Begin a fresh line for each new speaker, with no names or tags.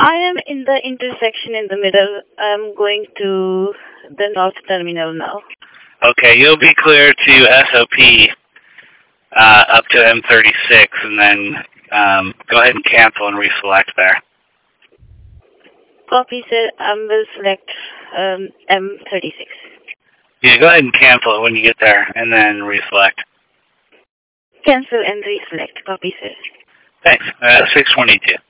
I am in the intersection in the middle. I'm going to the north terminal now.
Okay, you'll be clear to SOP up to M36, and then go ahead and cancel and reselect there.
Copy, sir. I will select M36.
Yeah, go ahead and cancel it when you get there, and then reselect.
Cancel and reselect. Copy, sir.
Thanks. 622.